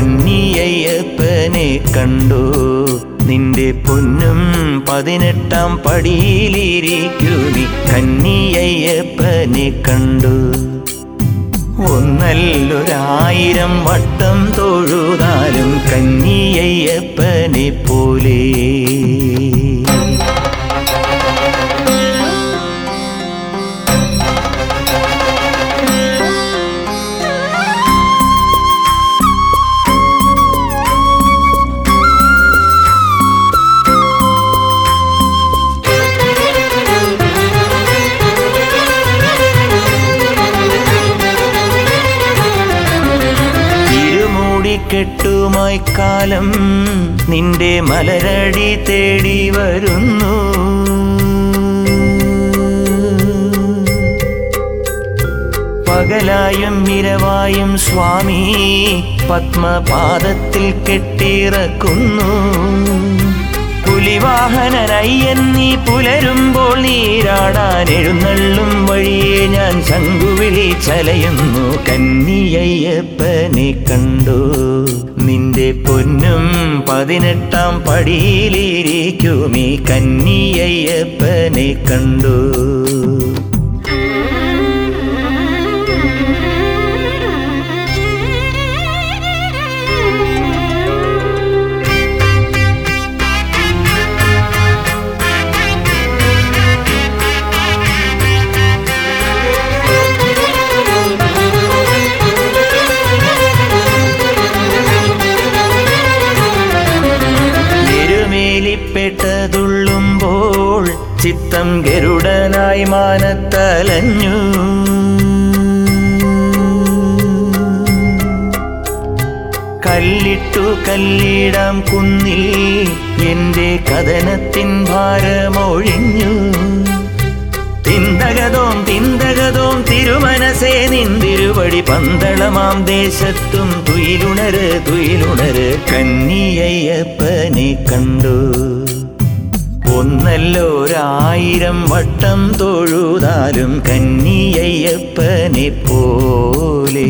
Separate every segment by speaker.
Speaker 1: കന്നിയയ്യപ്പനെ കണ്ടു. നിന്റെ പൊന്നും 18-ാം പടിയിലിരിക്കുമി കന്നിയയ്യപ്പനെ കണ്ടു. ഒന്നല്ലൊരായിരം വട്ടം തൊഴുതാലും കന്നിയയ്യപ്പനെ പോലെ. കെട്ടുമായി കാലം നിന്റെ മലരടി തേടി വരുന്നു. പകലായും ഇരവായും സ്വാമി പത്മപാദത്തിൽ കെട്ടിറക്കുന്നു. പുലിവാഹനനയ്യൻ നീ പുലരുമ്പോൾ നീരാടാൻ എഴുന്നള്ളും വഴിയെ ഞാൻ ശംഖുവിളി ചലയുന്നു. കന്നിയയ്യപ്പനെ കണ്ടു. നിന്റെ പൊന്നും 18-ാം പടിയിലിരിക്കുമി കന്നിയയ്യപ്പനെ കണ്ടു. ുമ്പോൾ ചിത്തം ഗരുഡനായി മാനത്തലഞ്ഞു. കല്ലിട്ടു കല്ലിടാം കുന്നിൽ എന്റെ കഥനത്തിൻ ഭാരമൊഴിഞ്ഞു. തിന്തകതോം തിന്തകതോം തിരുമനസേ നിന്തിരുവടി പന്തളമാം ദേശത്തും തുയിലുണര് തുയിലുണര് കന്നിയയ്യപ്പനെ കണ്ടു. ഒന്നല്ലൊരായിരം വട്ടം തൊഴുതാലും കന്നിയയ്യപ്പനെ പോലെ.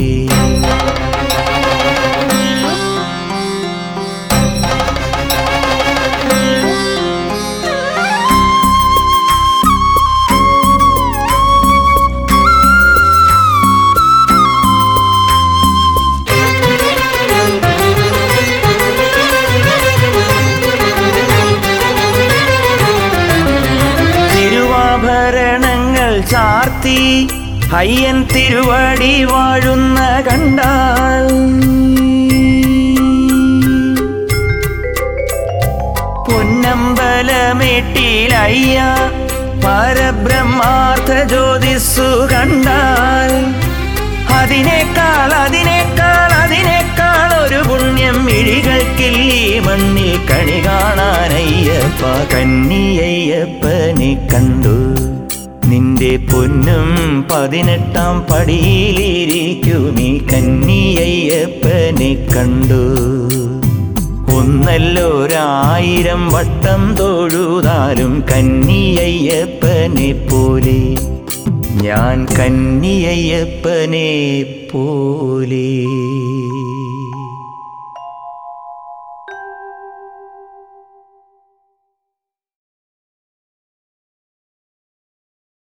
Speaker 1: ഭരണങ്ങൾ ചാർത്തി അയ്യൻ തിരുവടി വാഴുന്ന കണ്ടാൽ പൊന്നമ്പലമേട്ടിലയ്യ പരബ്രഹ്മാർത്ഥ ജ്യോതിസ്സു കണ്ടാൽ അതിനേക്കാൾ അതിനേക്കാൾ അതിനേക്കാൾ ഒരു പുണ്യം മിഴികൾക്കില്ല മണ്ണിൽ കണി കാണാനയ്യപ്പ. കന്നിയയ്യപ്പനെ കണ്ടു. നിന്റെ പൊന്നും 18-ാം പടിയിലിരിക്കുമി കന്നിയയ്യപ്പനെ കണ്ടു. ഒന്നല്ലൊരായിരം വട്ടം തൊഴുതാലും കന്നിയയ്യപ്പനെ പോലെ. ഞാൻ കന്നിയയ്യപ്പനെ പോലെ.